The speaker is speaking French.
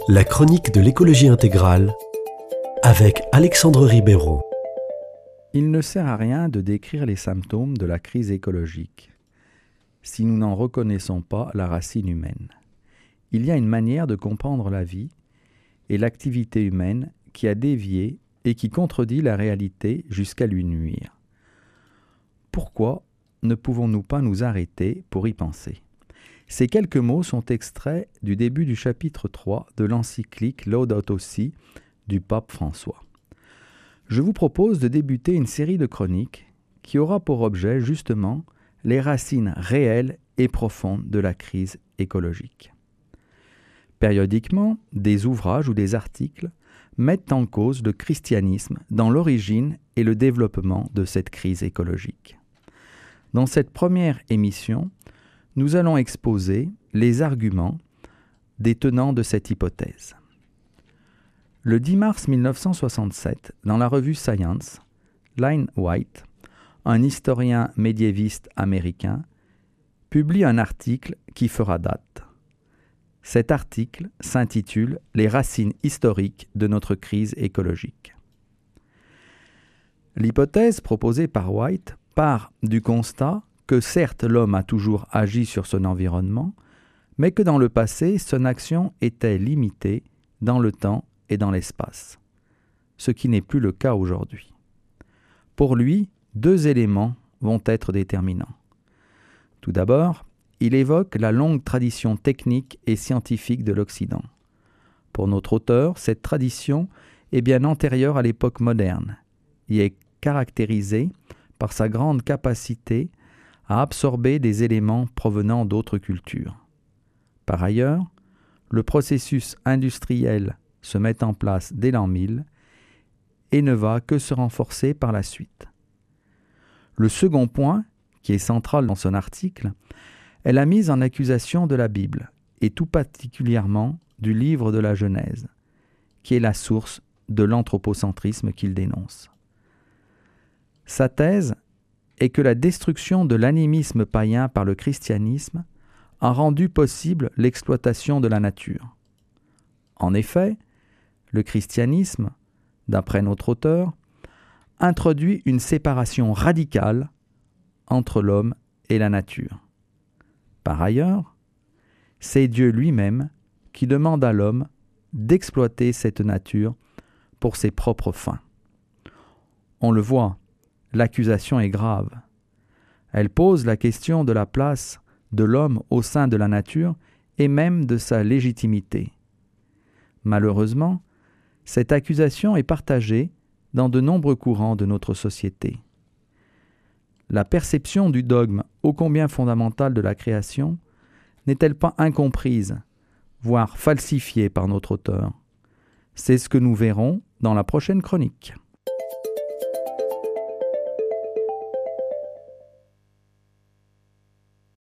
La chronique de l'écologie intégrale avec Alexandre Ribeiro. Il ne sert à rien de décrire les symptômes de la crise écologique si nous n'en reconnaissons pas la racine humaine. Il y a une manière de comprendre la vie et l'activité humaine qui a dévié et qui contredit la réalité jusqu'à lui nuire. Pourquoi ne pouvons-nous pas nous arrêter pour y penser ? Ces quelques mots sont extraits du début du chapitre 3 de l'encyclique Laudato Si du pape François. Je vous propose de débuter une série de chroniques qui aura pour objet justement les racines réelles et profondes de la crise écologique. Périodiquement, des ouvrages ou des articles mettent en cause le christianisme dans l'origine et le développement de cette crise écologique. Dans cette première émission, nous allons exposer les arguments des tenants de cette hypothèse. Le 10 mars 1967, dans la revue Science, Lynn White, un historien médiéviste américain, publie un article qui fera date. Cet article s'intitule « Les racines historiques de notre crise écologique ». L'hypothèse proposée par White part du constat que certes l'homme a toujours agi sur son environnement, mais que dans le passé, son action était limitée dans le temps et dans l'espace, ce qui n'est plus le cas aujourd'hui. Pour lui, deux éléments vont être déterminants. Tout d'abord, il évoque la longue tradition technique et scientifique de l'Occident. Pour notre auteur, cette tradition est bien antérieure à l'époque moderne et est caractérisée par sa grande capacité à absorber des éléments provenant d'autres cultures. Par ailleurs, le processus industriel se met en place dès l'an 1000 et ne va que se renforcer par la suite. Le second point, qui est central dans son article, est la mise en accusation de la Bible, et tout particulièrement du livre de la Genèse, qui est la source de l'anthropocentrisme qu'il dénonce. Sa thèse est que la destruction de l'animisme païen par le christianisme a rendu possible l'exploitation de la nature. En effet, le christianisme, d'après notre auteur, introduit une séparation radicale entre l'homme et la nature. Par ailleurs, c'est Dieu lui-même qui demande à l'homme d'exploiter cette nature pour ses propres fins. On le voit, l'accusation est grave. Elle pose la question de la place de l'homme au sein de la nature et même de sa légitimité. Malheureusement, cette accusation est partagée dans de nombreux courants de notre société. La perception du dogme ô combien fondamental de la création n'est-elle pas incomprise, voire falsifiée par notre auteur ? C'est ce que nous verrons dans la prochaine chronique.